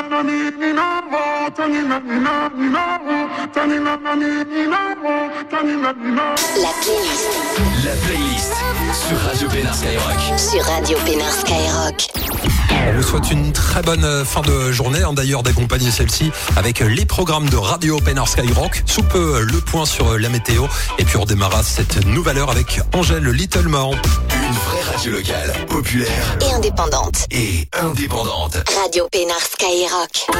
La playlist sur Radio Pénard Skyrock. Sur Radio Pénard Skyrock. On vous souhaite une très bonne fin de journée, d'ailleurs d'accompagner celle-ci avec les programmes de Radio Pénard Skyrock. Sous peu, le point sur la météo. Et puis on démarra cette nouvelle heure avec Angèle Littlemore. Une vraie radio locale, populaire Et indépendante. Radio Pénard Skyrock.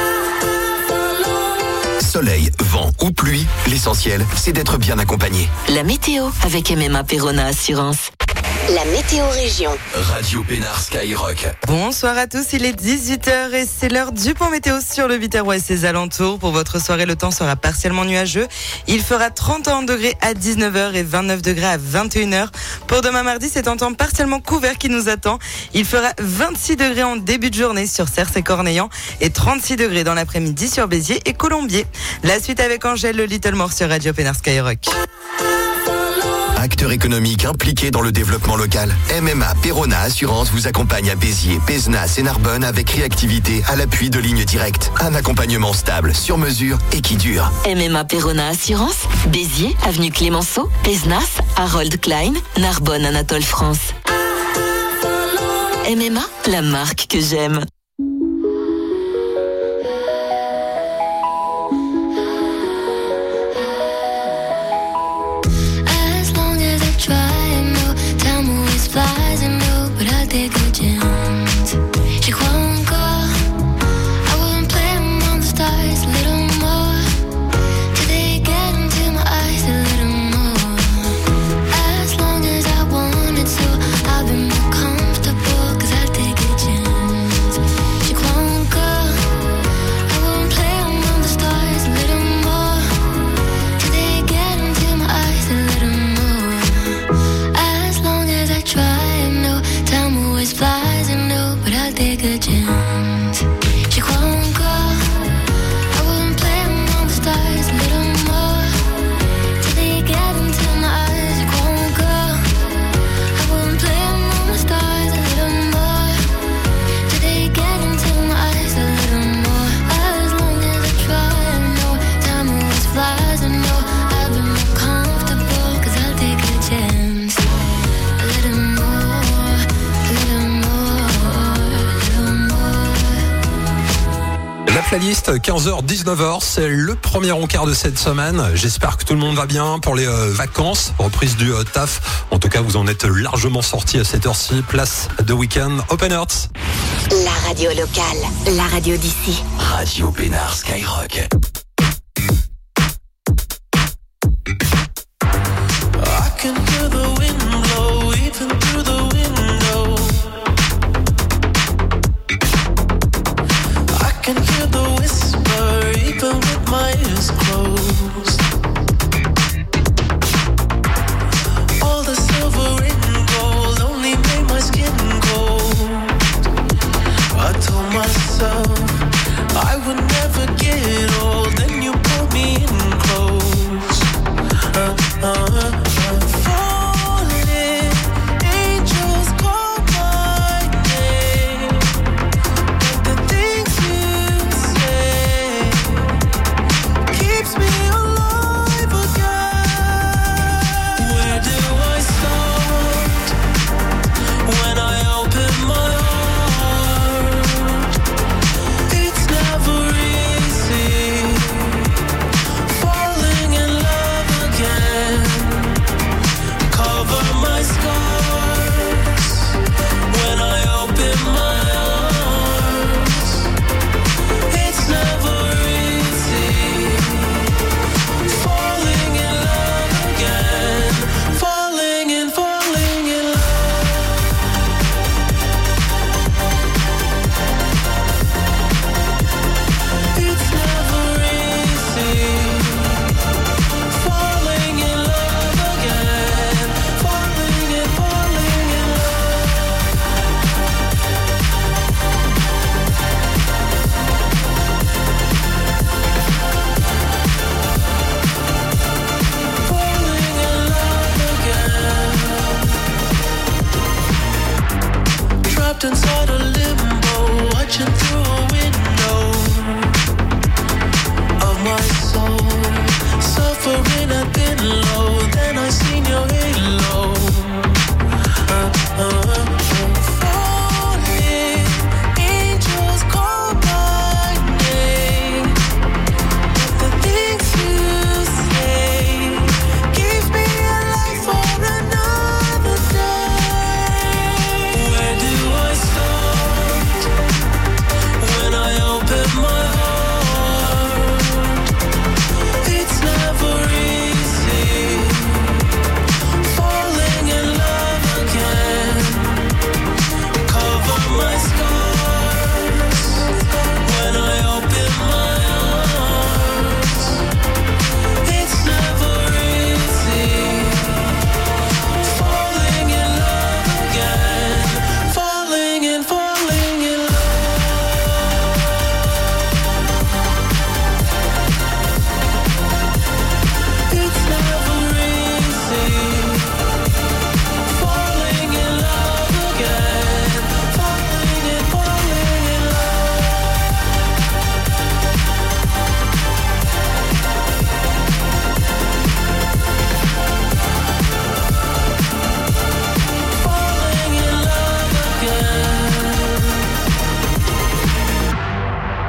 Soleil, vent ou pluie, l'essentiel, c'est d'être bien accompagné. La météo avec MMA Perona Assurance. La météo région. Radio Pénard Skyrock. Bonsoir à tous, il est 18h et c'est l'heure du point météo sur le Viterrois et ses alentours. Pour votre soirée, le temps sera partiellement nuageux. Il fera 31 degrés à 19h et 29 degrés à 21h. Pour demain mardi, c'est un temps partiellement couvert qui nous attend. Il fera 26 degrés en début de journée sur Cers et Cornillon et 36 degrés dans l'après-midi sur Béziers et Colombier. La suite avec Angèle Littlemore sur Radio Pénard Skyrock. Acteur économique impliqué dans le développement local, MMA Perona Assurance vous accompagne à Béziers, Pézenas et Narbonne avec réactivité à l'appui de lignes directes. Un accompagnement stable, sur mesure et qui dure. MMA Perona Assurance, Béziers, avenue Clémenceau, Pézenas, Harold Klein, Narbonne, Anatole France. MMA, la marque que j'aime. J'y crois encore. I wouldn't play among the stars a little more. Till they get into my eyes a little more. As long as I wanted to, I've been more comfortable. Cause I take a chance. J'y crois encore. I wouldn't play among the stars a little more. Till they get into my eyes a little more. As long as I try, I know time always flies. I know, but I'll take a chance. J'y crois encore. I wouldn't play among the stars a little more. Till they get into my eyes. J'y crois encore. I wouldn't play among the stars a little more. Till they get into my eyes a little more. As long as I try, I know time always flies. I know I'll be more comfortable. Cause I'll take a chance. A little more, a little more. La playlist 15h-19h, c'est le premier encart de cette semaine. J'espère que tout le monde va bien pour les vacances, reprise du taf. En tout cas, vous en êtes largement sortis à cette heure-ci. Place de week-end Open Hearts. La radio locale, la radio d'ici. Radio Pénard Skyrock. I can hear the wind blow even through the window. I can hear the whisper even with my eyes closed. All the silver and gold only made my skin cold. I told myself I would never get old. Then you pulled me in close. Falling, angels call my name. But the things you say keeps me alive again. Where do I start when I open my heart? It's never easy falling in love again.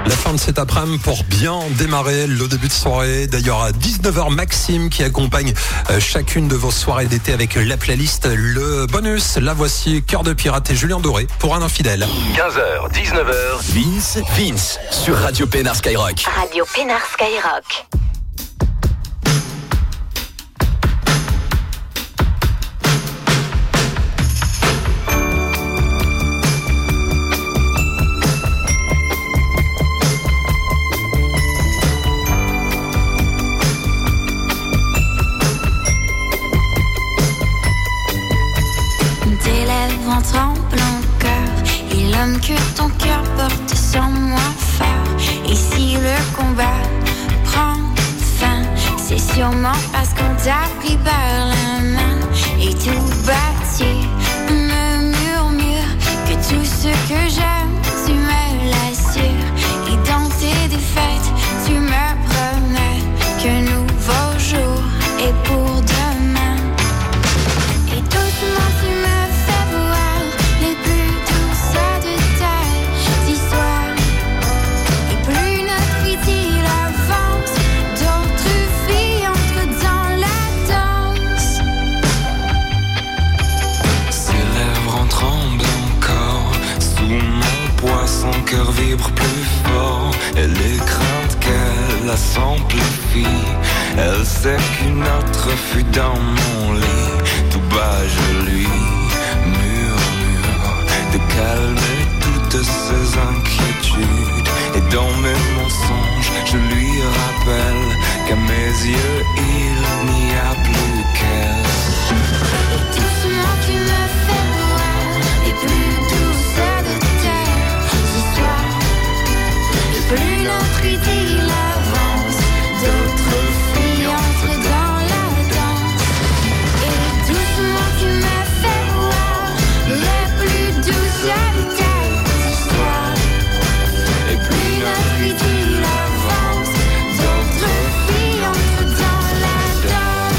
La fin de cet après-midi pour bien démarrer le début de soirée. D'ailleurs, à 19h, Maxime qui accompagne chacune de vos soirées d'été avec la playlist. Le bonus, la voici, Cœur de pirate et Julien Doré pour un infidèle. 15h, 19h, Vince sur Radio Pénard Skyrock. Radio Pénard Skyrock. Tremble encore, et l'homme que ton cœur porte sans moi fort. Et si le combat prend fin, c'est sûrement parce qu'on t'a pris par la main. Et tout bâti me murmure que tout ce que j'aime, tu me l'assures. Et dans tes défaites, tu me promets qu'un nouveau jour est pour demain. Et doucement tu me fais voir les plus douces de tes histoires. Et plus notre idylle avance, d'autres filles entrent dans la danse. Ses lèvres en tremblent encore. Sous mon poids, son cœur vibre plus fort. Et les craintes qu'elle a s'amplifient. Elle sait qu'une autre fut dans mon lit. Tout bas je lui murmure de calmer toutes ses inquiétudes. Et dans mes mensonges je lui rappelle qu'à mes yeux il n'y a plus qu'elle. Et doucement tu me fais voir les plus douces de tes histoires. Et plus notre idylle avance, d'autres filles entrent dans la danse. Et doucement tu me fais voir les plus douces de tes histoires. Et plus notre idylle avance, d'autres filles entrent dans la danse.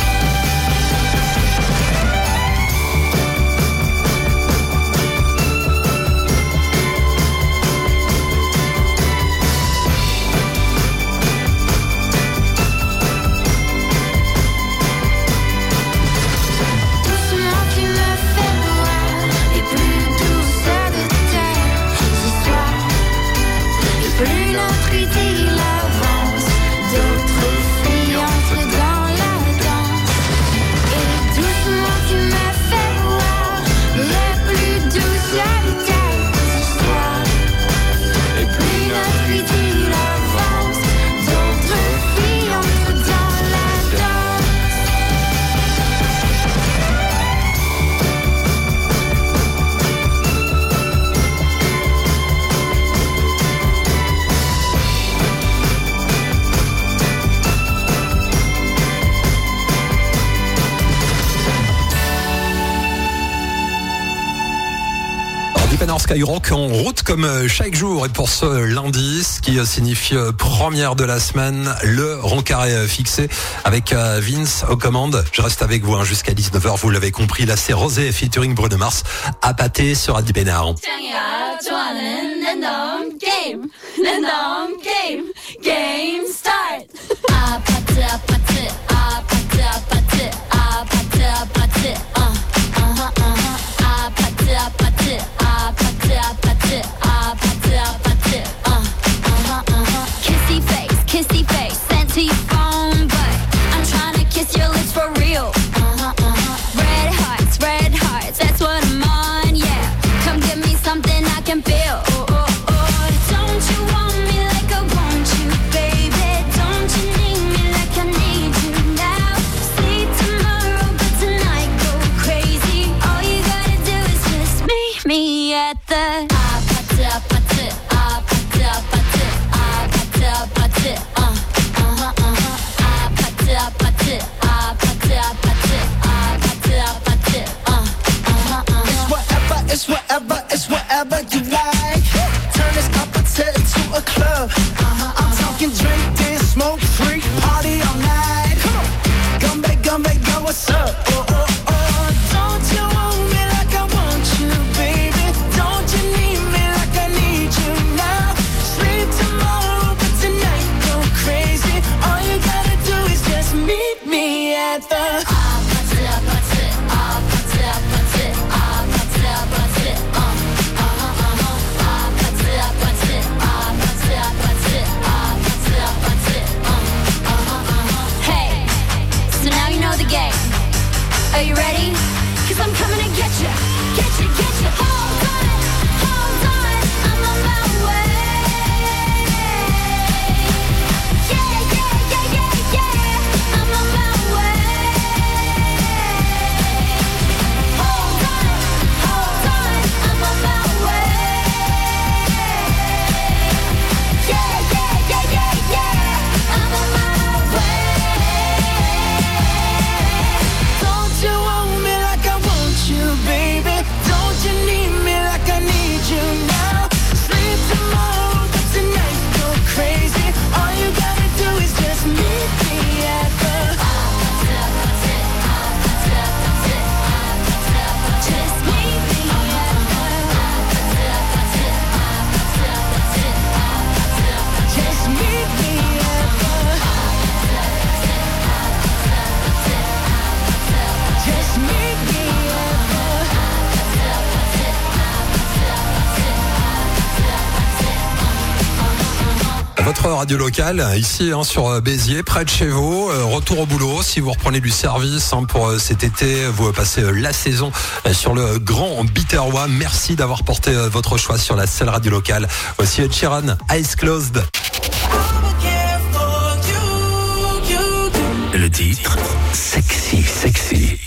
Doucement tu me fais voir les plus douces de tes histoires. Et plus notre idylle avance, d'autres filles entrent dans la danse. Et doucement tu me fais voir les plus douces de tes histoires. Et plus notre idylle avance, d'autres filles entrent dans la danse. Pénard Skyrock en route comme chaque jour. Et pour ce lundi, ce qui signifie première de la semaine, le rond carré fixé avec Vince aux commandes. Je reste avec vous jusqu'à 19h, vous l'avez compris. Là c'est Rosé featuring Bruno Mars à pâté sur Radio Pénard. Game start. 아파트 아파트 아파트 아파트 아파트 아파트 아파트 아파트 아파트 아파트 아파트 아파트 kissy face sent to your phone but I'm trying to kiss your lips for real. Red hearts, that's what I'm on, yeah. Come give me something I can feel. Don't you want me like I want you, baby? Don't you need me like I need you now? See tomorrow, but tonight go Votre radio locale, ici sur Béziers, près de chez vous. Retour au boulot, si vous reprenez du service pour cet été, vous passez la saison sur le Grand Biterrois. Merci d'avoir porté votre choix sur la seule radio locale. Voici Ed Sheeran, Eyes Closed. Le titre, Sexy, Sexy.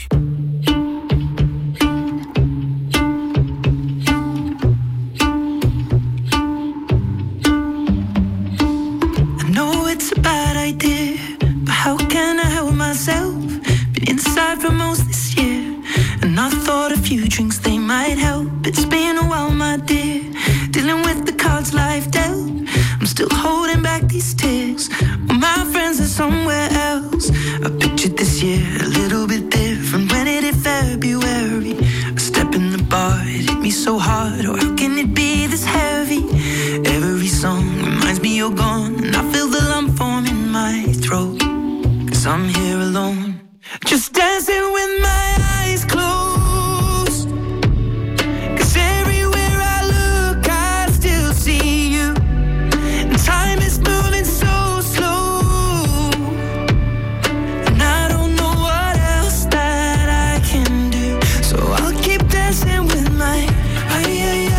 For most this year, and I thought a few drinks they might help. It's been a while, my dear, dealing with the cards life dealt. I'm still holding back these tears. Well, my friends are somewhere else. I pictured this year a little bit different. When it hit February, a step in the bar, it hit me so hard. Or how can it be this heavy? Every song reminds me you're gone, and I feel the lump form in my throat. 'Cause I'm here alone, just dancing with my eyes closed. 'Cause everywhere I look, I still see you. And time is moving so slow, and I don't know what else that I can do. So I'll keep dancing with my eyes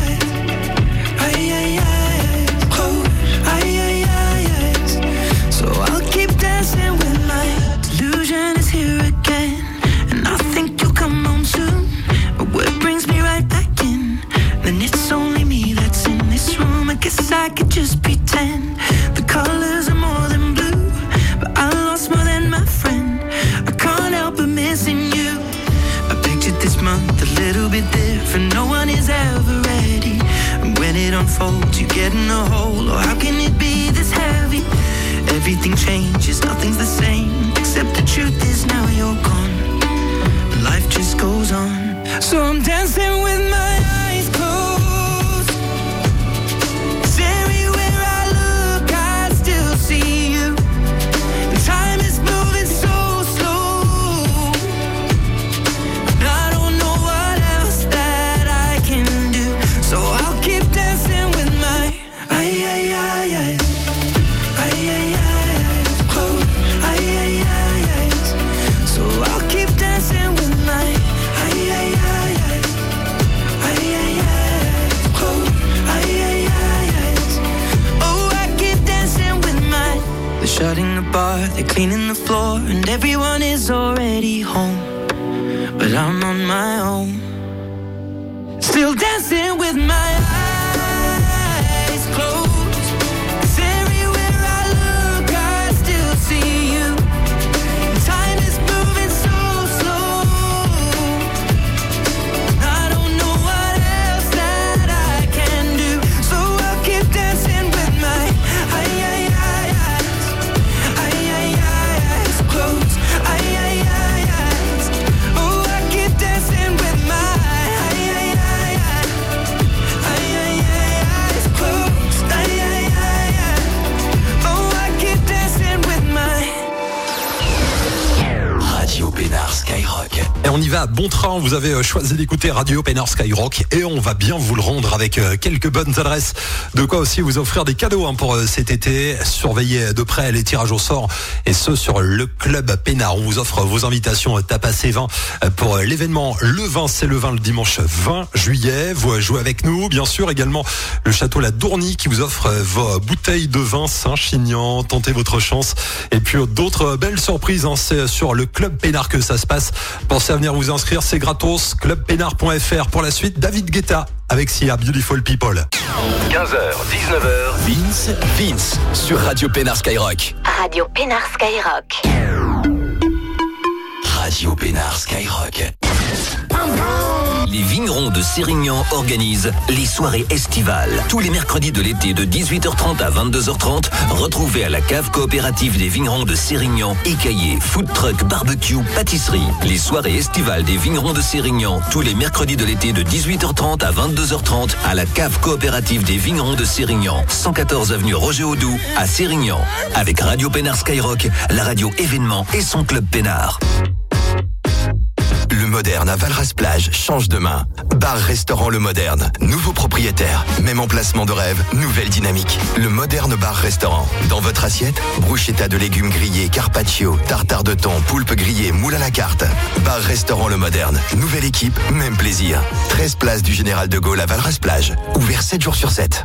closed. So I'll keep dancing with my delusion is here again, and I think you'll come home soon. But what brings me right back in? Then it's only me that's in this room. I guess I could just pretend the colors are more than blue, but I lost more than my friend. I can't help but missing you. I pictured this month a little bit different. No one is ever ready, and when it unfolds, you get in a hole. Or how can it be this heavy? Everything changes, nothing's the same, except the truth is now you're gone. Life just goes on. So I'm dancing with my eyes closed. 'Cause everywhere I look, I still see you. And time is moving so slow, and I don't know what else that I can do. So I'll keep dancing with my eyes. So I'll keep dancing with my oh, I keep dancing with my. They're shutting the bar, they're cleaning the floor, and everyone is already home, but I'm on my own, still dancing with my eyes closed. Et on y va à bon train, vous avez choisi d'écouter Radio Pénard Skyrock et on va bien vous le rendre avec quelques bonnes adresses. De quoi aussi vous offrir des cadeaux pour cet été. Surveillez de près les tirages au sort et ce sur le Club Pénard. On vous offre vos invitations tapas et vin pour l'événement Le Vin, c'est le vin le dimanche 20 juillet. Vous jouez avec nous, bien sûr, également le château La Dournie qui vous offre vos bouteilles de vin Saint-Chinian. Tentez votre chance. Et puis d'autres belles surprises, c'est sur le Club Pénard que ça se passe. Pensez à venir vous inscrire, c'est gratos. Clubpénard.fr. Pour la suite, David Guetta avec Sia, Beautiful People. 15h, 19h, Vince sur Radio Pénard Skyrock. Radio Pénard Skyrock. Radio Pénard Skyrock. Les vignerons de Sérignan organisent les soirées estivales. Tous les mercredis de l'été de 18h30 à 22h30, retrouvez à la cave coopérative des vignerons de Sérignan, écaillés, food truck, barbecue, pâtisserie. Les soirées estivales des vignerons de Sérignan, tous les mercredis de l'été de 18h30 à 22h30 à la cave coopérative des vignerons de Sérignan, 114 avenue Roger Audoux à Sérignan. Avec Radio Pénard Skyrock, la radio événement et son club Pénard. Le Moderne à Valras-Plage change de main. Bar-restaurant Le Moderne. Nouveau propriétaire. Même emplacement de rêve. Nouvelle dynamique. Le Moderne Bar-Restaurant. Dans votre assiette, bruschetta de légumes grillés, carpaccio, tartare de thon, poulpe grillé, moule à la carte. Bar-restaurant Le Moderne. Nouvelle équipe, même plaisir. 13 places du Général de Gaulle à Valras-Plage. Ouvert 7 jours sur 7.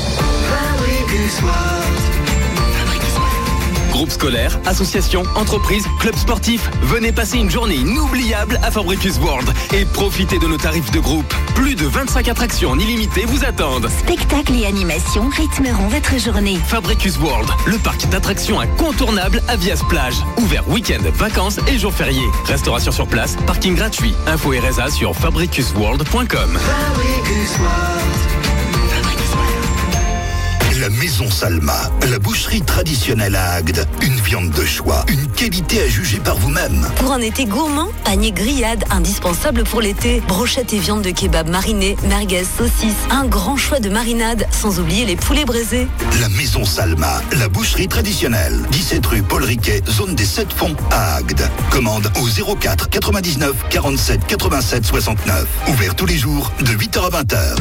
Groupe scolaire, association, entreprise, club sportif, venez passer une journée inoubliable à Fabricus World et profitez de nos tarifs de groupe. Plus de 25 attractions en illimité vous attendent. Spectacles et animations rythmeront votre journée. Fabricus World, le parc d'attractions incontournable à Vias-Plage. Ouvert week-end, vacances et jours fériés. Restauration sur place, parking gratuit. Info et résa sur fabricusworld.com. La Maison Salma, la boucherie traditionnelle à Agde. Une viande de choix, une qualité à juger par vous-même. Pour un été gourmand, panier grillade indispensable pour l'été, brochettes et viande de kebab marinée, merguez, saucisses, un grand choix de marinades, sans oublier les poulets braisés. La Maison Salma, la boucherie traditionnelle. 17 rue Paul Riquet, zone des 7 fonds à Agde. Commande au 04 99 47 87 69. Ouvert tous les jours de 8h à 20h.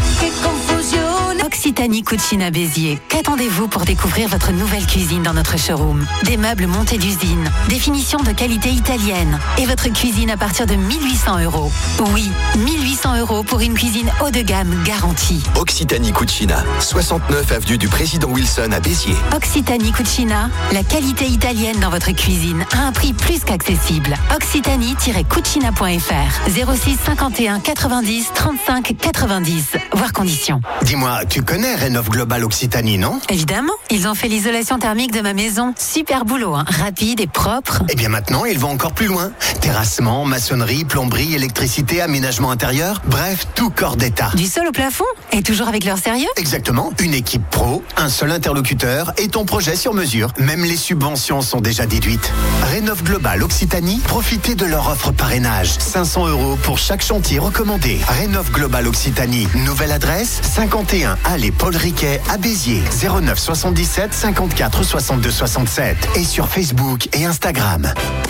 Occitanie Cucina Béziers. Qu'attendez-vous pour découvrir votre nouvelle cuisine dans notre showroom? Des meubles montés d'usine, des finitions de qualité italienne et votre cuisine à partir de 1800 €. Oui, 1800 € pour une cuisine haut de gamme garantie. Occitanie Cucina, 69 avenue du Président Wilson à Béziers. Occitanie Cucina, la qualité italienne dans votre cuisine à un prix plus qu'accessible. Occitanie-cucina.fr 06 51 90 35 90. Voir conditions. Dis-moi, tu connais Rénov Global Occitanie, non? Évidemment, ils ont fait l'isolation thermique de ma maison. Super boulot, hein. Rapide et propre. Et bien maintenant, ils vont encore plus loin. Terrassement, maçonnerie, plomberie, électricité, aménagement intérieur, bref, tout corps d'état. Du sol au plafond? Et toujours avec leur sérieux? Exactement, une équipe pro, un seul interlocuteur et ton projet sur mesure. Même les subventions sont déjà déduites. Rénov Global Occitanie, profitez de leur offre parrainage. 500 € pour chaque chantier recommandé. Rénov Global Occitanie, nouvelle adresse, 51 allée Paul Riquet à Béziers, 09 77 54 62 67 et sur Facebook et Instagram.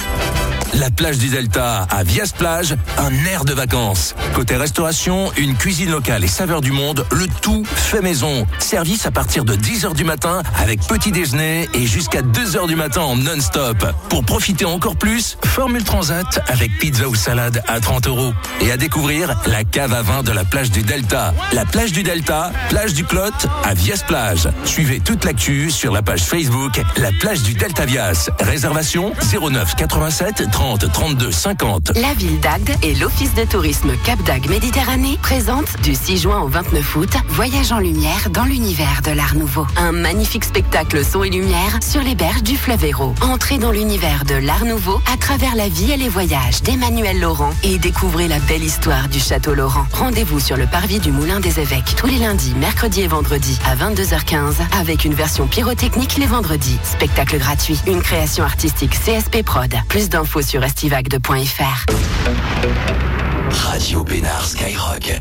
La plage du Delta à Vias-Plage, un air de vacances. Côté restauration, une cuisine locale et saveurs du monde, le tout fait maison. Service à partir de 10h du matin avec petit déjeuner et jusqu'à 2h du matin en non-stop. Pour profiter encore plus, Formule Transat avec pizza ou salade à 30 €. Et à découvrir la cave à vin de la plage du Delta. La plage du Delta, plage du Clot à Vias-Plage. Suivez toute l'actu sur la page Facebook La plage du Delta Vias. Réservation 09 87 30 32 50. La ville d'Agde et l'Office de tourisme Cap d'Agde Méditerranée présentent du 6 juin au 29 août Voyage en lumière dans l'univers de l'Art Nouveau. Un magnifique spectacle son et lumière sur les berges du fleuve Hérault. Entrez dans l'univers de l'Art Nouveau à travers la vie et les voyages d'Emmanuel Laurent et découvrez la belle histoire du Château Laurent. Rendez-vous sur le parvis du Moulin des Évêques tous les lundis, mercredis et vendredis à 22h15 avec une version pyrotechnique les vendredis. Spectacle gratuit, une création artistique CSP Prod. Plus d'infos sur estivagde.fr. Radio Bénard Skyrock.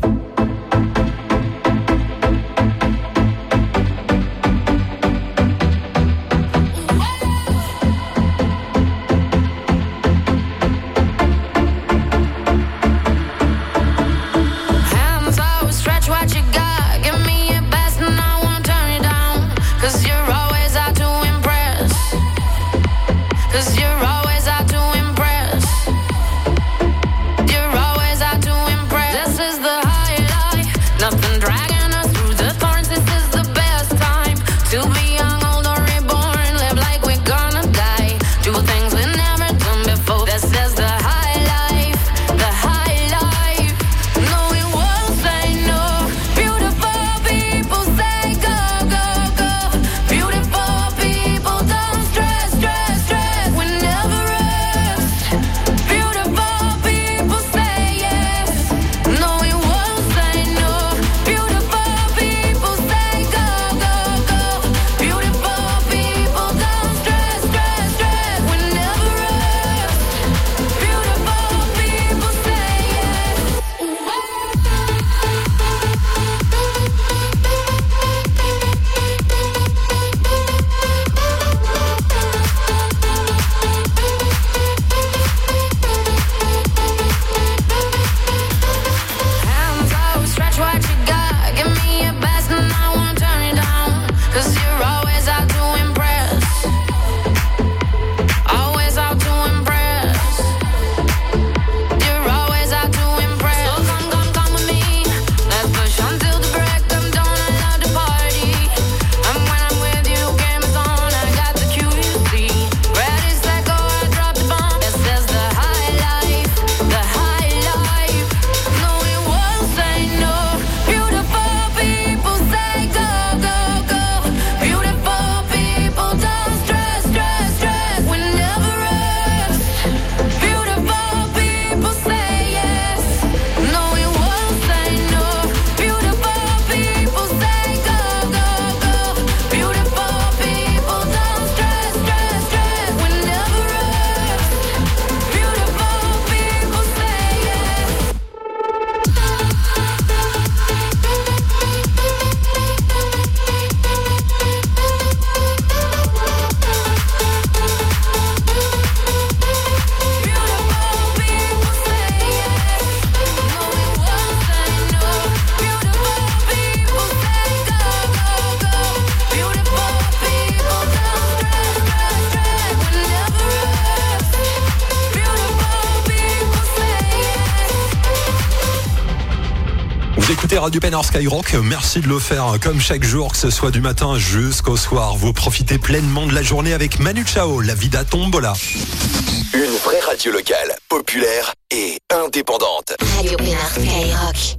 Radio Pénard Skyrock. Merci de le faire comme chaque jour, que ce soit du matin jusqu'au soir. Vous profitez pleinement de la journée avec Manu Chao, la Vida Tombola. Une vraie radio locale, populaire et indépendante. Radio Pénard Skyrock.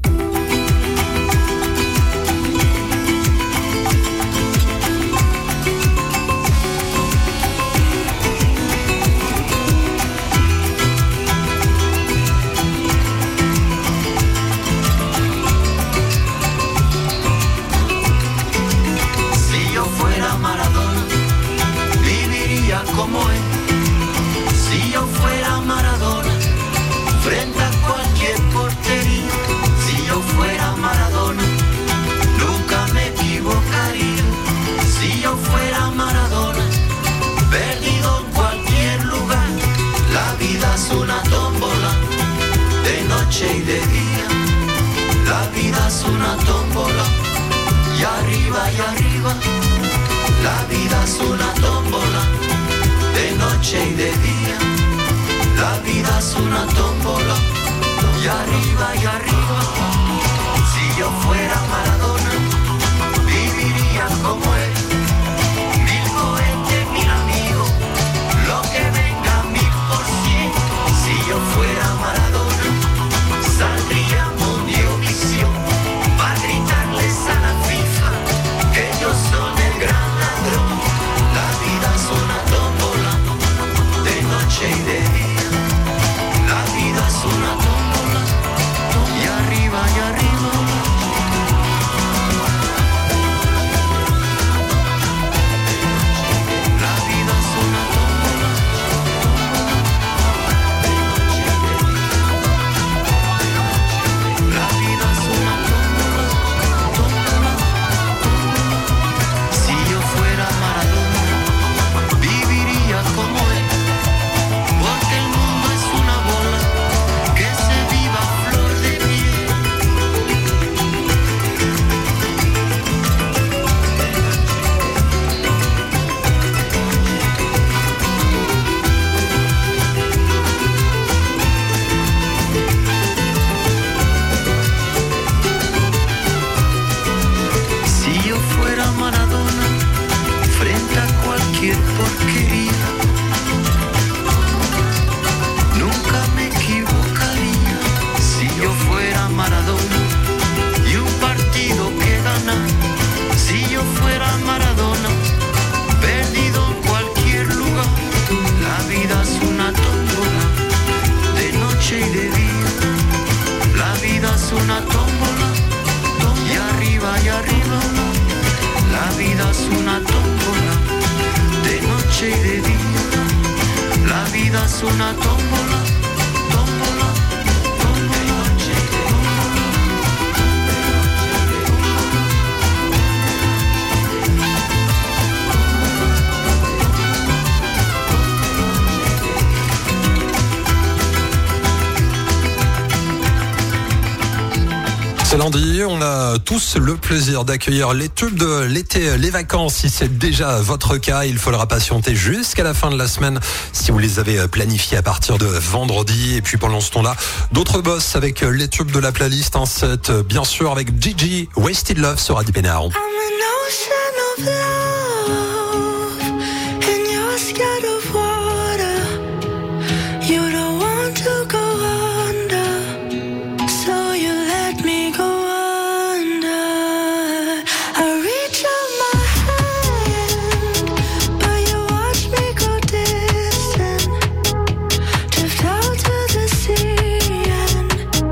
Como él, si yo fuera Maradona, frente a cualquier portería, si yo fuera Maradona, nunca me equivocaría, si yo fuera Maradona, perdido en cualquier lugar, la vida es una tómbola, de noche y de día, la vida es una tómbola, y arriba, la vida es una tómbola, de noche y de día, la vida es una tómbola, y arriba, si yo fuera Maradona, viviría como él, 1000 cohetes, 1000 amigos, lo que venga 1000%, si yo fuera Maradona, saldría Mundiovisión, para gritarles a la FIFA, que ellos son el gran ladrón, la vida es una tómbola, de noche y de día, la vida es una tómbola, y arriba, la vida es una tómbola, la vida es una tómbola, si yo fuera Maradona, viviría como él, porque el mundo es una bola, que se viva flor de piel. Si yo fuera Maradona, frente a cualquier porquería, nunca me equivocaría. Si yo fuera Maradona y un partido que ganar, si yo fuera Maradona, perdido en cualquier lugar, la vida es una tómbola, de noche y de día, la vida es una tómbola, y arriba, la vida es una tómbola, de noche y de día, la vida es una tómbola, de noche y de C'est lundi, on a tous le plaisir d'accueillir les tubes de l'été, les vacances. Si c'est déjà votre cas, il faudra patienter jusqu'à la fin de la semaine si vous les avez planifiés à partir de vendredi. Et puis pendant ce temps-là, d'autres boss avec les tubes de la playlist. Un set, bien sûr, avec Gigi, Wasted Love sur Radio Pénard.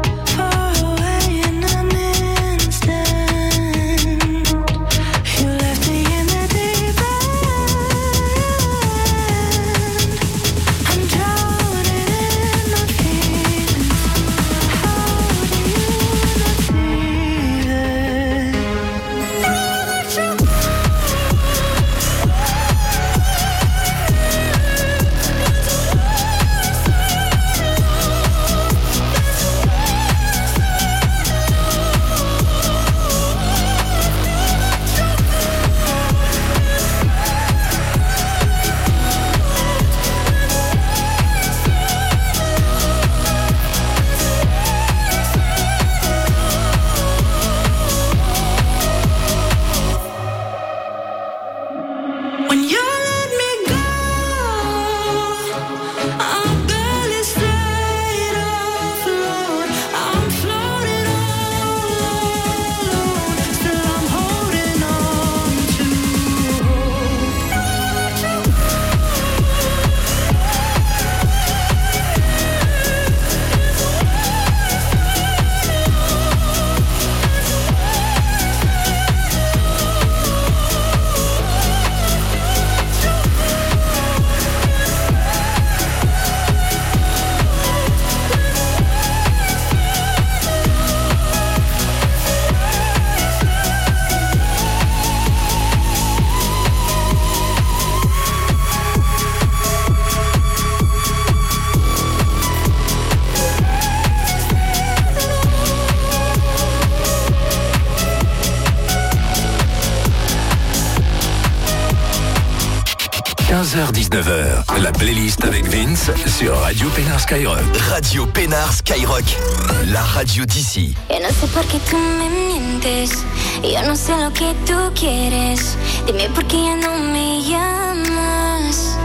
You let 15h-19h, la playlist avec Vince sur Radio Pénard Skyrock. Radio Pénard Skyrock, la radio d'ici. Yo no sé por qué tú me mientes, yo no sé lo que tú quieres. Dime por qué ya no me llamas,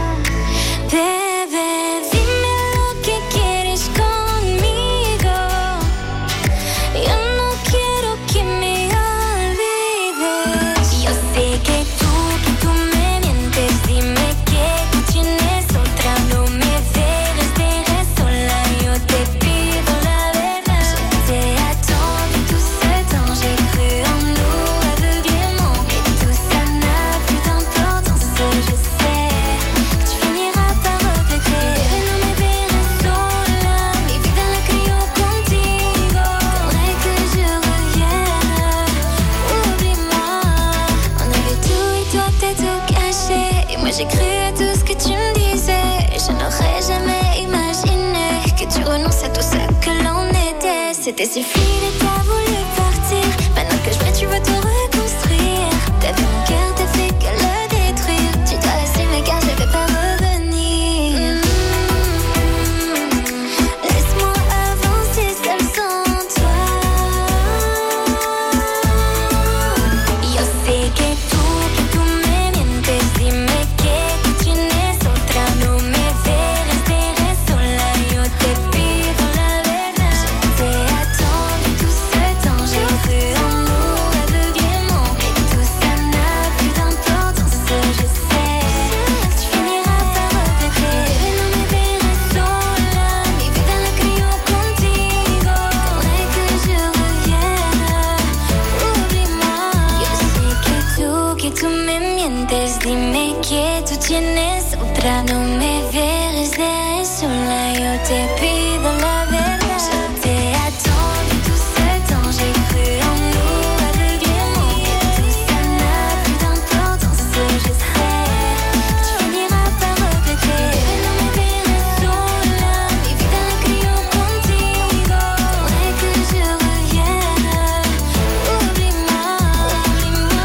bebé. Dime lo que quieres conmigo. Yo no quiero que me olvides. Yo sé que tú me mientes. Dime que tú tienes otra. No me dejes, dejes sola. Yo te pido la verdad. Je t'ai attendu tout ce temps. J'ai cru en nous aveuglément. Mais tout ça n'a plus d'importance. Je sais que tu finiras par regretter. Bebé, no me dejes sola. Mi vida la creo contigo. T'aimerais que je revienne. Oublie-moi. On avait tout et toi t'es tout caché. Et moi j'ai cru à tout ce que tu me disais. Je n'aurais jamais imaginé que tu renonces à tout ce que l'on était. C'était si fluide et t'as voulu partir. Maintenant que je brille, tu veux te reconstruire. T'as vu mon cœur, t'as fait que le détruire. Tu dois assumer car je vais pas revenir. Laisse-moi avancer seul sans toi. Yo sé que tú me mientes. Dime que tú tienes otra. No me dejes, dejes sola. Yo te pido la verdad. Je t'ai attendu tout ce temps. J'ai cru en nous aveuglément. Mais tout ça n'a plus d'importance. Je sais que tu finiras par regretter. Bebé, no me dejes sola. Mi vida la creo contigo. T'aimerais que je revienne. Oublie-moi. Yo sé que tú me mientes. Dime que tú tienes otra. No me dejes, dejes sola. Yo te pido la verdad. Je t'ai attendu tout ce temps. J'ai cru en nous aveuglément. Mais tout ça n'a plus d'importance. Je sais que tu finiras par regretter. Bebé, no me dejes sola. Mi vida la creo contigo. T'aimerais que je revienne. Oublie-moi, oublie-moi.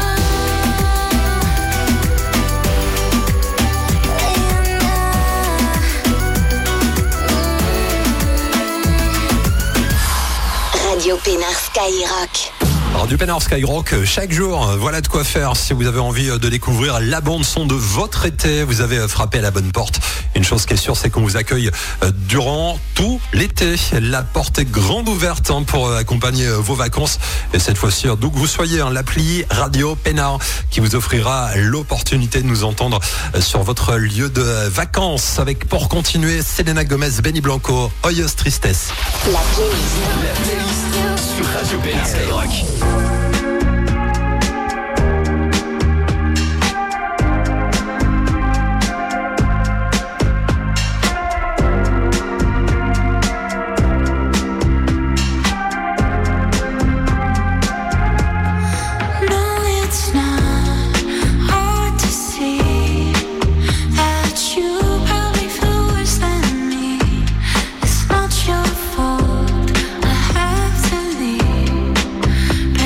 Radio Pénard Skyrock. Radio Pénard Skyrock, chaque jour, voilà de quoi faire. Si vous avez envie de découvrir la bande-son de votre été, vous avez frappé à la bonne porte. Une chose qui est sûre, c'est qu'on vous accueille durant tout l'été. La porte est grande ouverte pour accompagner vos vacances. Et cette fois-ci, d'où que vous soyez, l'appli Radio Pénard qui vous offrira l'opportunité de nous entendre sur votre lieu de vacances. Avec, pour continuer, Selena Gomez, Benny Blanco, Oyos Tristesse. La playlist Sur Radio Pénard Skyrock. No, it's not hard to see that you probably feel worse than me. It's not your fault. I have to leave.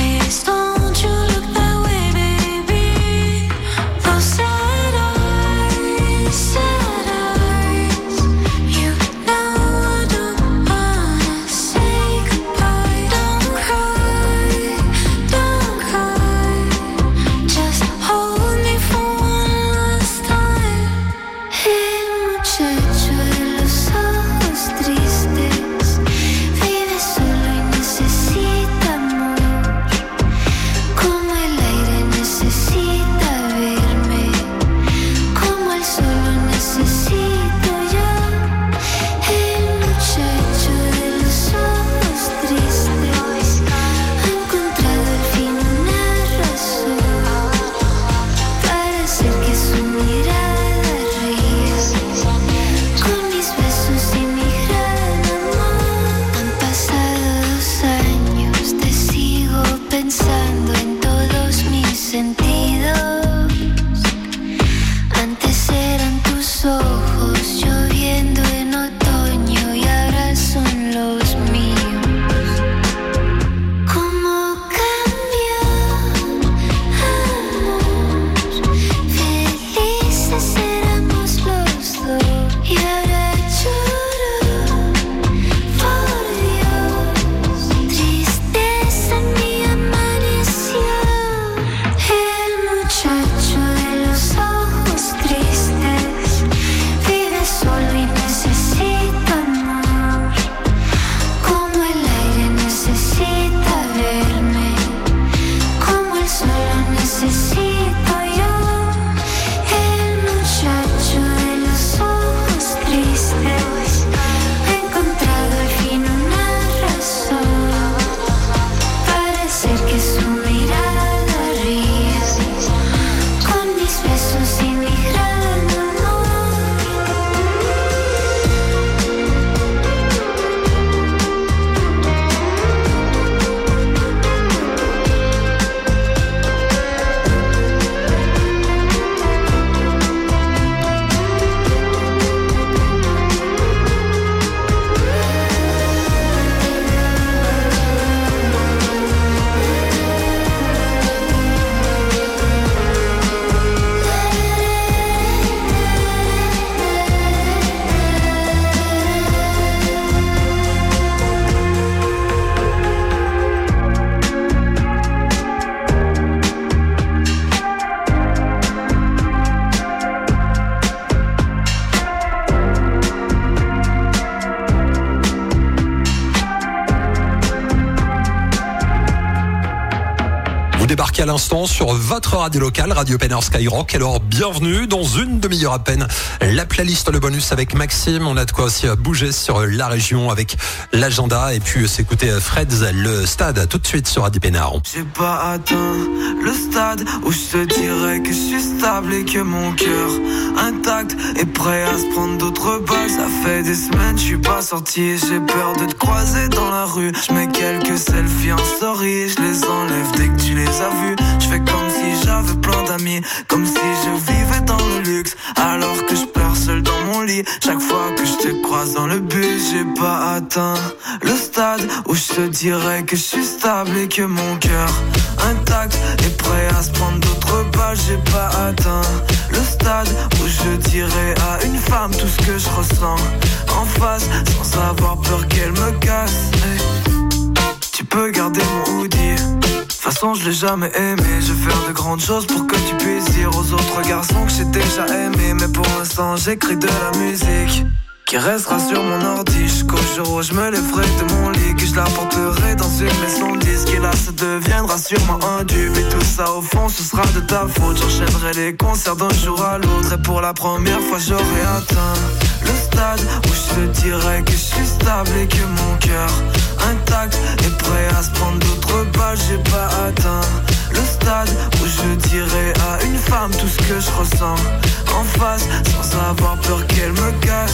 l'instant sur votre radio locale, Radio Pénard Skyrock. Alors bienvenue dans une demi-heure à peine. La playlist, le bonus avec Maxime. On a de quoi aussi bouger sur la région avec l'agenda et puis s'écouter Freds, le stade, tout de suite sur Radio Pénard. J'ai pas atteint le stade où je te dirais que je suis stable et que mon cœur intact est prêt à se prendre d'autres balles. Ça fait des semaines je suis pas sorti et j'ai peur de te croiser dans la rue. Je mets quelques selfies en story, je les enlève dès que tu les as vus. Je fais comme si j'avais plein d'amis, comme si je vivais dans le luxe, alors que je pleure seul dans mon lit. Chaque fois que je te croise dans le bus, j'ai pas atteint le stade où je te dirais que je suis stable et que mon cœur intact est prêt à se prendre d'autres balles. J'ai pas atteint le stade où je dirais à une femme tout ce que je ressens en face, sans avoir peur qu'elle me casse. Hey. Tu peux garder mon hoodie, de toute façon je l'ai jamais aimé. Je vais faire de grandes choses pour que tu puisses dire aux autres garçons que j'ai déjà aimé. Mais pour l'instant j'écris de la musique qui restera sur mon ordi jusqu'au jour où je me lèverai de mon lit, que je la porterai dans une maison disque. Et là ça deviendra sûrement un tube. Et tout ça au fond ce sera de ta faute. J'enchaînerai les concerts d'un jour à l'autre. Et pour la première fois j'aurai atteint le stade où je te dirais que je suis stable et que mon cœur intact est prêt à se prendre d'autres balles. J'ai pas atteint le stade où je dirais à une femme tout ce que je ressens en face, sans avoir peur qu'elle me casse.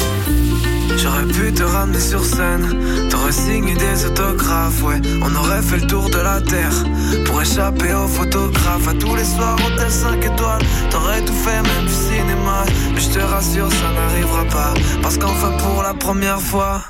Hey. J'aurais pu te ramener sur scène, t'aurais signé des autographes, ouais. On aurait fait le tour de la terre pour échapper aux photographes. À tous les soirs, hôtel 5 étoiles, t'aurais tout fait, même du cinéma. Mais je te rassure, ça n'arrivera pas, parce qu'enfin pour la première fois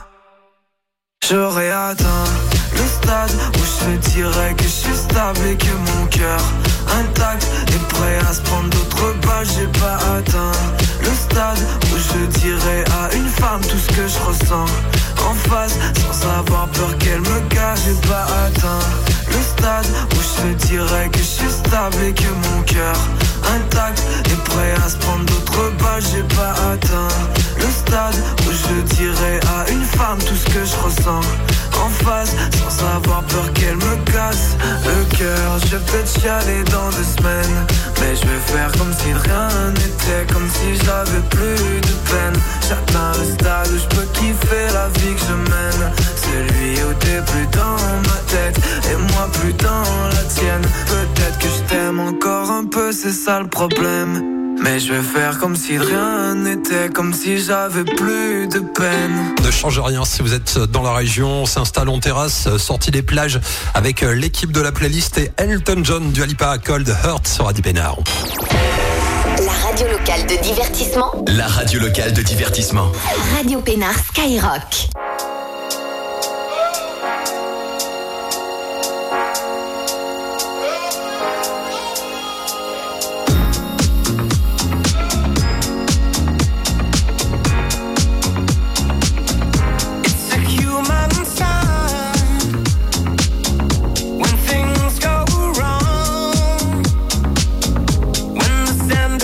j'aurais atteint le stade où je te dirais que je suis stable et que mon cœur intact est prêt à se prendre d'autres balles. J'ai pas atteint le stade où je dirais à une femme tout ce que je ressens en face, sans avoir peur qu'elle me cache. J'ai pas atteint le stade où je te dirais que je suis stable et que mon cœur intact est prêt à se prendre d'autres balles. J'ai pas atteint le stade où je dirais à une femme tout ce que je ressens en face, sans avoir peur qu'elle me casse le cœur. Je vais peut-être chialer dans 2 semaines, mais je vais faire comme si rien n'était, comme si j'avais plus de peine. J'atteins le stade où je peux kiffer la vie que je mène, celui où t'es plus dans ma tête et moi plus dans la tienne. Peut-être que je t'aime encore un peu, c'est ça le problème, mais je vais faire comme si rien n'était, comme si j'avais plus de peine. Ne change rien si vous êtes dans la région, on s'installe en terrasse, sortie des plages avec l'équipe de la playlist et Elton John, Dua Lipa, Cold Heart sur Radio Pénard. La radio locale de divertissement. La radio locale de divertissement. Radio Pénard Skyrock.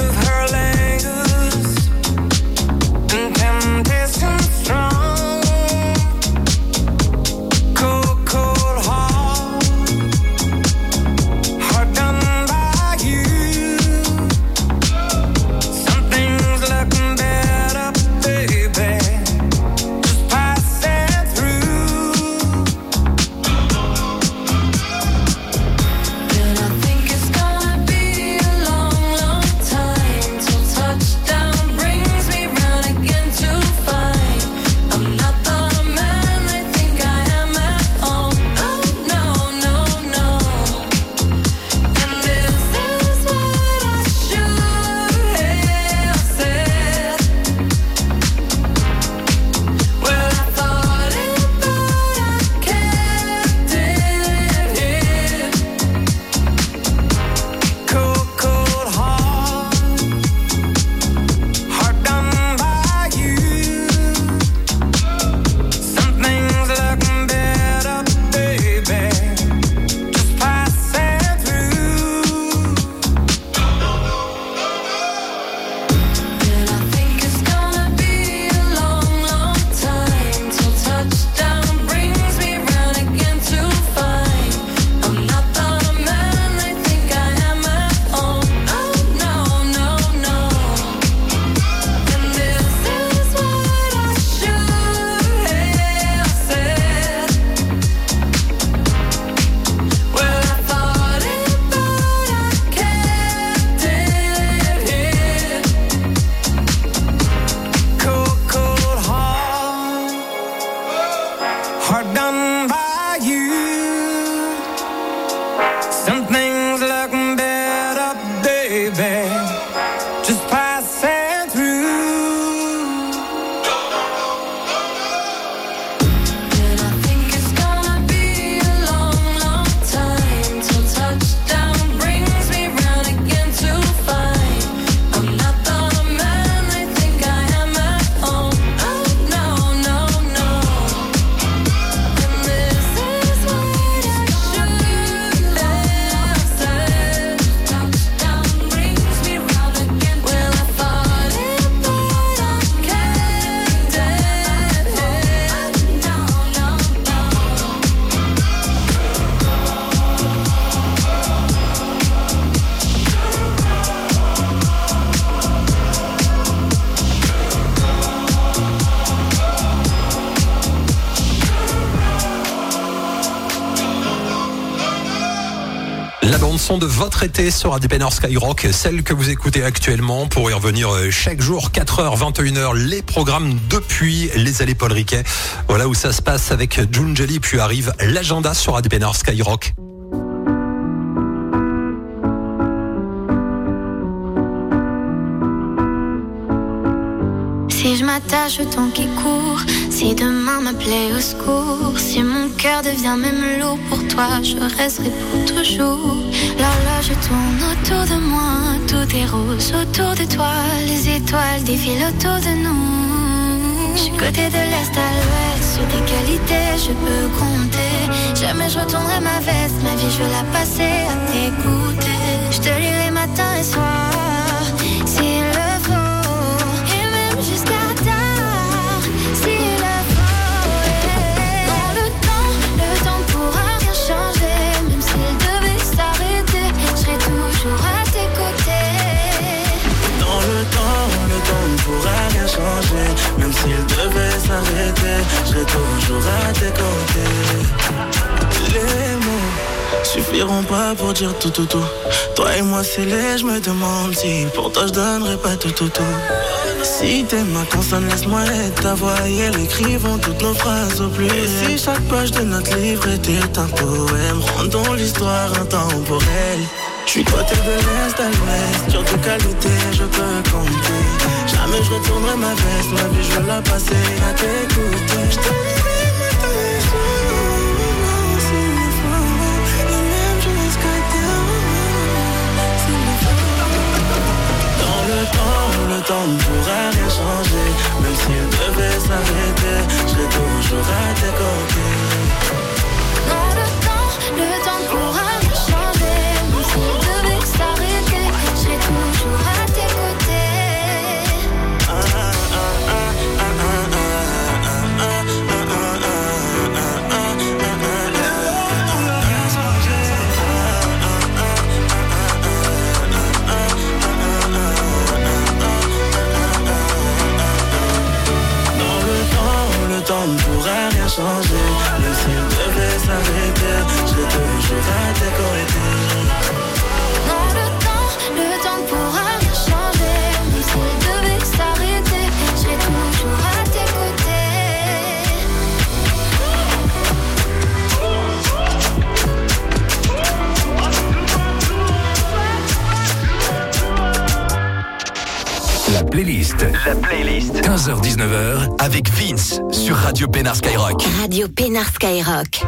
Strong just passing through. And I think it's gonna be a long, long time till touchdown brings me round again to find I'm not the man they think I am at home. Oh no, no, no. And this is what I should have said. Touchdown brings me round again. Well, I thought it, but I can't dead head. No, no, no. La bande-son de votre été sur ADPNR Skyrock, celle que vous écoutez actuellement, pour y revenir chaque jour, 4h, 21h, les programmes depuis les allées Paul Riquet. Voilà où ça se passe avec June Jelly, puis arrive l'agenda sur ADPNR Skyrock. Si je m'attache au temps qui court, si demain m'appelait au secours, si mon cœur devient même lourd pour toi, je resterai pour toujours. L'horloge tourne autour de moi, tout est rose autour de toi, les étoiles défilent autour de nous. Je suis côté de l'est à l'ouest, sur tes qualités je peux compter. Jamais je retournerai ma veste, ma vie je veux la passer à t'écouter. Je te lirai matin et soir, s'il le faut. Jusqu'à tard, s'il le faut. Dans le temps pourra rien changer. Même s'il devait s'arrêter, je serai toujours à tes côtés. Dans le temps ne pourra rien changer. Même s'il devait s'arrêter, je serai toujours à tes côtés. Les mots suffiront pas pour dire tout. Toi et moi c'est laid, je me demande si pour toi je donnerais pas tout. Si t'es ma consonne, laisse-moi être ta voix et elle écrivons toutes nos phrases au plus. Et si chaque page de notre livre était un poème, rendons l'histoire intemporelle. Je suis côté de l'est à l'ouest, sur tes qualités je peux compter. Jamais je retournerai ma veste, ma vie je veux la passer à t'écouter. Je te lirai matin et soir, s'il le faut, et même jusqu'à terre, s'il le faut. Dans le temps ne pourra rien changer. Même s'il devait s'arrêter, je serai toujours à tes côtés. Dans le temps pourra rien changer. Même s'il devait s'arrêter, je serai toujours à tes côtés. Le temps ne pourra rien changer. Même s'il devait s'arrêter, je serai toujours à tes côtés. Dans le temps pourra rien changer. Même s'il devait s'arrêter, je serai toujours à tes côtés. La playlist. 15h-19h avec Vince sur Radio Pénard Skyrock. Radio Pénard Skyrock.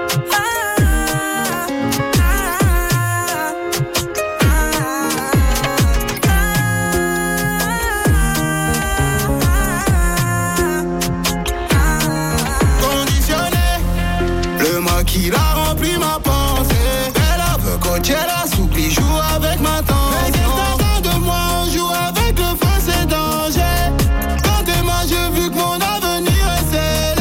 Conditionné, le mois qui a rempli ma pensée. Elle a veut quand elle a soupli, joue avec ma tension. Mais qu'est-ce que t'attends de moi, on joue avec le feu, c'est danger. Quand t'es moi, j'ai vu que mon avenir est scellé.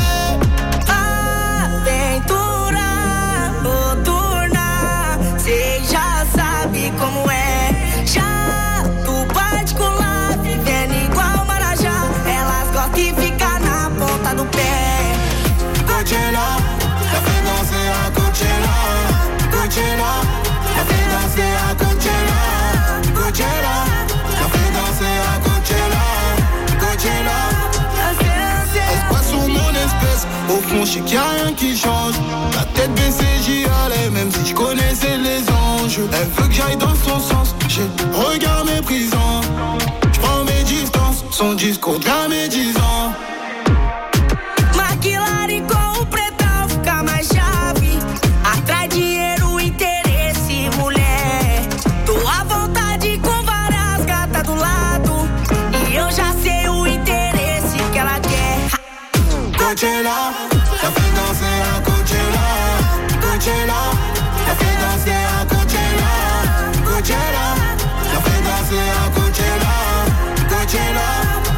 Aventura noturna, cê já sabe como é. Chato particular, vivendo igual Marajá. Elas gostam de ficar na ponta do pé. Coachella, ça fait danser à Coachella. Coachella, ça fait danser à Coachella. Coachella, ça fait danser à Coachella. Coachella, elle se passe sur mon espèce. Au fond, je sais qu'il y a rien qui change. La tête baissée, j'y allais, même si je connaissais les enjeux. Elle veut que j'aille dans son sens, j'ai le regard méprisant. son discours de la médisant. Maquilari com o pretão fica mais chave. Atrai dinheiro, interesse, mulher. Tô à vontade com várias gatas do lado. E eu já sei o interesse que ela quer. Coachella, já fez danser a Coachella. Coachella, já fez danser a Coachella. Coachella, já fez danser a Coachella. Coachella.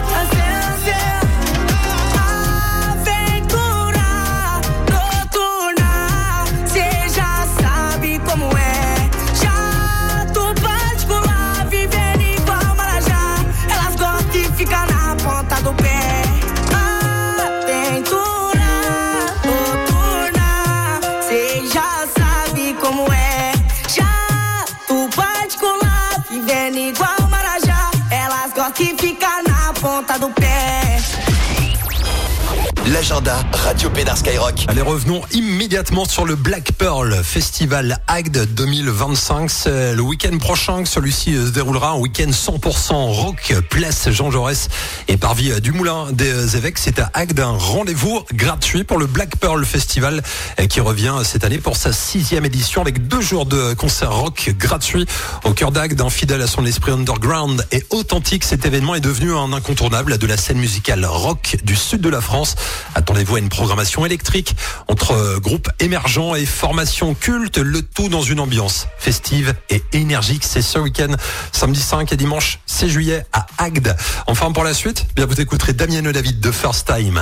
L'agenda Radio Pédar Skyrock. Allez, revenons immédiatement sur le Black Pearl Festival Agde 2025. C'est le week-end prochain que celui-ci se déroulera. Un week-end 100% rock, place Jean Jaurès et parvis du Moulin des Évêques. C'est à Agde, un rendez-vous gratuit pour le Black Pearl Festival qui revient cette année pour sa 6e édition avec 2 jours de concerts rock gratuits au cœur d'Agde. Fidèle à son esprit underground et authentique, cet événement est devenu un incontournable de la scène musicale rock du sud de la France. Attendez-vous à une programmation électrique entre groupes émergents et formations cultes, le tout dans une ambiance festive et énergique. C'est ce week-end, samedi 5 et dimanche 6 juillet à Agde. Enfin, pour la suite, bien vous écouterez Damien David de First Time.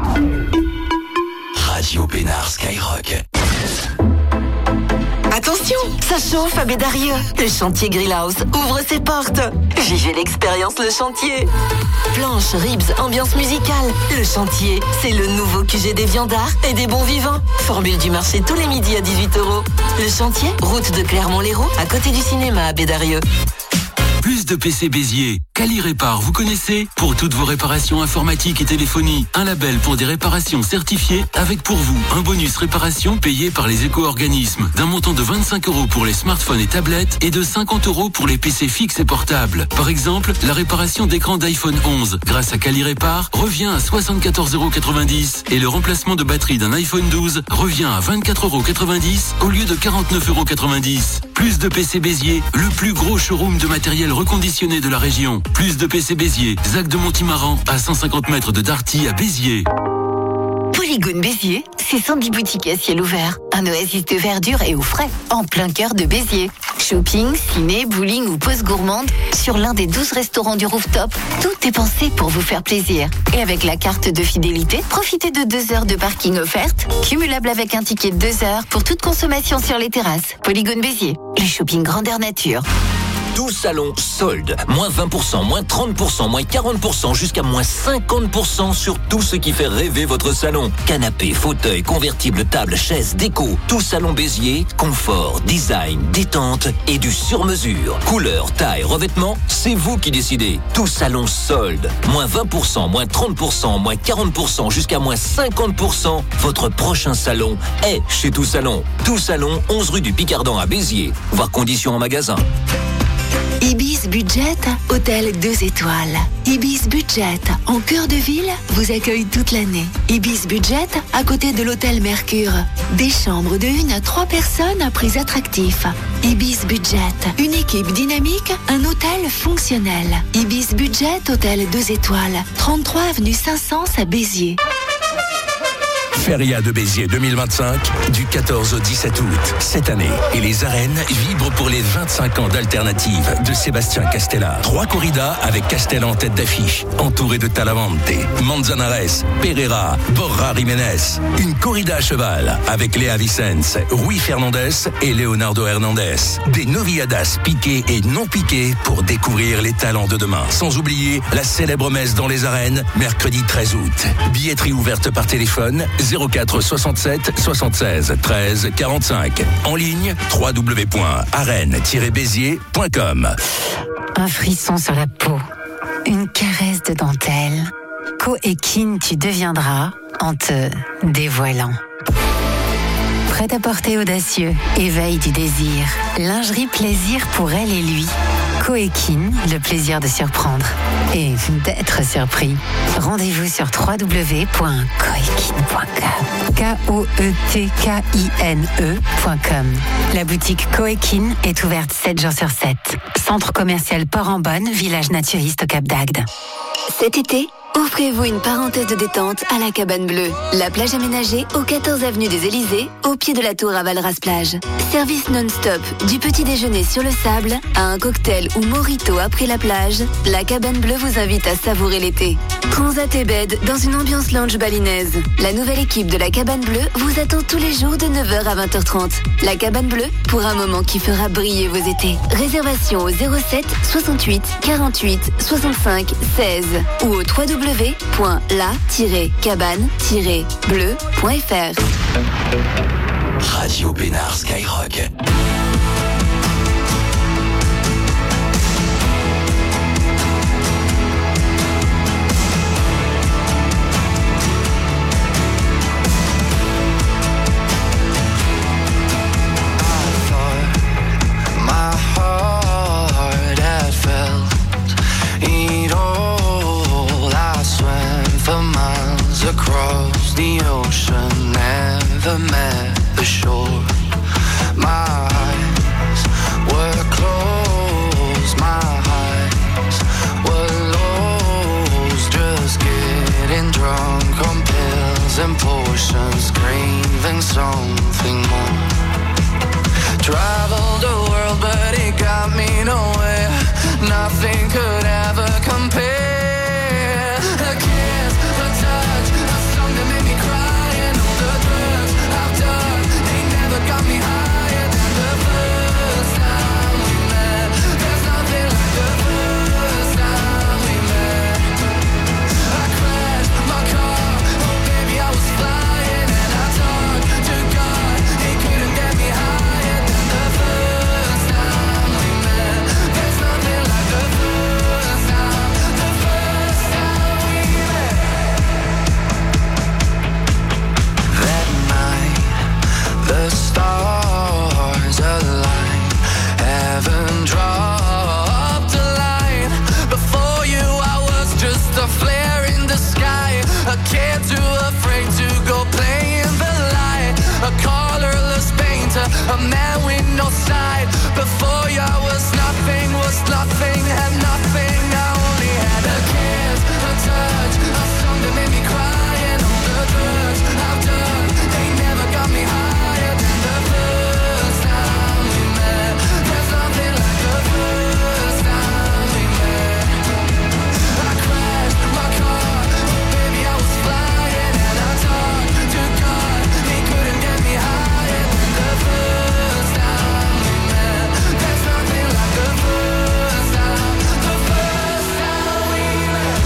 Radio Pédar Skyrock. Attention, ça chauffe à Bédarieux. Le chantier Grill House ouvre ses portes. Vivez l'expérience Le Chantier. Planches, ribs, ambiance musicale. Le Chantier, c'est le nouveau QG des viandards et des bons vivants. Formule du marché tous les midis à 18 €. Le Chantier, route de Clermont-Lérault, à côté du cinéma à Bédarieux. Plus de PC Béziers. Cali Répare, vous connaissez? Pour toutes vos réparations informatiques et téléphonie, un label pour des réparations certifiées avec pour vous un bonus réparation payé par les éco-organismes d'un montant de 25 € pour les smartphones et tablettes et de 50 € pour les PC fixes et portables. Par exemple, la réparation d'écran d'iPhone 11 grâce à Cali Répare revient à 74,90 € et le remplacement de batterie d'un iPhone 12 revient à 24,90 € au lieu de 49,90 €. Plus de PC Béziers, le plus gros showroom de matériel reconditionné de la région. Plus de PC Béziers, Zac de Montimaran, à 150 mètres de Darty à Béziers. Polygone Béziers, c'est 110 boutiques à ciel ouvert. Un oasis de verdure et au frais, en plein cœur de Béziers. Shopping, ciné, bowling ou pause gourmande, sur l'un des 12 restaurants du rooftop, tout est pensé pour vous faire plaisir. Et avec la carte de fidélité, profitez de 2 heures de parking offerte, cumulable avec un ticket de 2 heures pour toute consommation sur les terrasses. Polygone Béziers, le shopping grandeur nature. Tout salon solde. Moins 20%, moins 30%, moins 40%, jusqu'à moins 50% sur tout ce qui fait rêver votre salon. Canapé, fauteuil, convertible, table, chaise, déco. Tout salon Béziers, confort, design, détente et du sur-mesure. Couleur, taille, revêtement, c'est vous qui décidez. Tout salon solde. Moins 20%, moins 30%, moins 40%, jusqu'à moins 50%. Votre prochain salon est chez Tout Salon. Tout Salon, 11 rue du Picardon à Béziers. Voir conditions en magasin. Ibis Budget, hôtel 2 étoiles. Ibis Budget, en cœur de ville, vous accueille toute l'année. Ibis Budget, à côté de l'hôtel Mercure. Des chambres de 1 à 3 personnes à prix attractif. Ibis Budget, une équipe dynamique, un hôtel fonctionnel. Ibis Budget, hôtel 2 étoiles. 33 avenue Saint-Saëns à Béziers. Feria de Béziers 2025, du 14 au 17 août. Cette année, et les arènes vibrent pour les 25 ans d'Alternative de Sébastien Castella. 3 corridas avec Castella en tête d'affiche, entouré de Talavante, Manzanares, Pereira, Borja Jiménez. Une corrida à cheval avec Léa Vicens, Rui Fernandez et Leonardo Hernandez. Des noviadas piquées et non piquées pour découvrir les talents de demain. Sans oublier la célèbre messe dans les arènes, mercredi 13 août. Billetterie ouverte par téléphone 04 67 76 13 45. En ligne www.arène-béziers.com. Un frisson sur la peau, une caresse de dentelle. Co-équine tu deviendras en te dévoilant. Prêt-à-porter audacieux, éveil du désir. Lingerie plaisir pour elle et lui. Coekin, le plaisir de surprendre et d'être surpris. Rendez-vous sur www.coekin.com. Koetkine.com. La boutique Coekin est ouverte 7 jours sur 7. Centre commercial Port-en-Bonne, village naturiste au Cap d'Agde. Cet été, offrez-vous une parenthèse de détente à la Cabane Bleue. La plage aménagée au 14 avenue des Élysées, au pied de la tour à Valras-Plage. Service non-stop, du petit déjeuner sur le sable à un cocktail ou mojito après la plage, la Cabane Bleue vous invite à savourer l'été. Transat et bed dans une ambiance lounge balinaise. La nouvelle équipe de la Cabane Bleue vous attend tous les jours de 9h à 20h30. La Cabane Bleue pour un moment qui fera briller vos étés. Réservation au 07 68 48 65 16 ou au www.la-cabane-bleu.fr. Radio Pénard Skyrock. Across the ocean, never met the shore. My eyes were closed, my eyes were lost. Just getting drunk on pills and potions, craving something more. Traveled the world, but it got me nowhere. Nothing could ever compare. A kiss, a touch, a song that made me cry, and all the drugs I've done, they never got me higher than the first time we met. There's nothing like the first time we met. I crashed my car, oh baby I was flying, and I talked to God, he couldn't get me higher than the first time we met. There's nothing like the first time we met. That night, the stars align, heaven dropped a line. Before you I was just a flare in the sky, a kid too afraid to go play in the light, a colorless painter, a man with no side. Before you I was nothing, had nothing. I only had a kiss, a touch, a song that made me cry, and all the drugs I've done, they never got me higher than the first time we met. There's nothing like the first time we met. I crashed my car, oh baby I was flying, and I talked to God, he couldn't get me higher than the first time we met. There's nothing like the first time we met.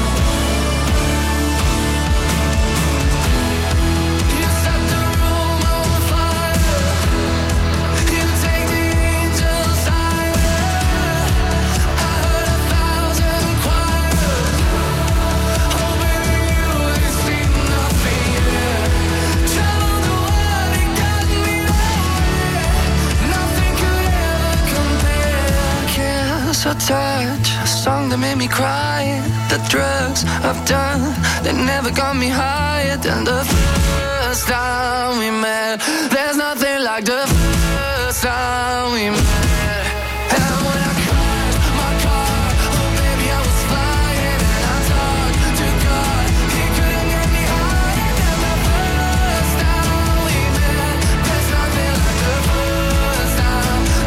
You set the room on fire, you take the angels higher. I heard 1,000 choirs, oh baby you ain't seen nothing yet. Traveled the world, it got me nowhere. Nothing could ever compare. Kiss or touch, a song that made me cry. The drugs I've done, they never got me higher than the first time we met. There's nothing like the first time we met. And when I crashed my car, oh baby I was flying, and I talked to God, he couldn't get me higher than the first time we met. There's nothing like the first time we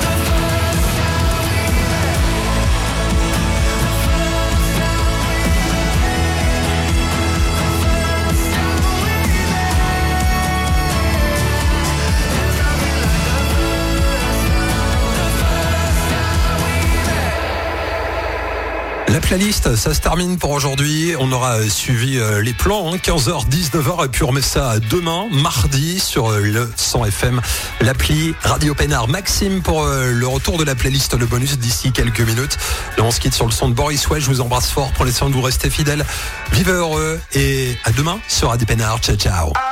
met. La playlist, ça se termine pour aujourd'hui. On aura suivi les plans, 15h, 19h, et puis on remet ça demain, mardi, sur le 100 FM, l'appli Radio Pénard. Maxime pour le retour de la playlist, le bonus d'ici quelques minutes. Là, on se quitte sur le son de Boris Way. Je vous embrasse fort. Prenez soin de vous, rester fidèles. Vivez heureux et à demain sur Radio Pénard. Ciao, ciao.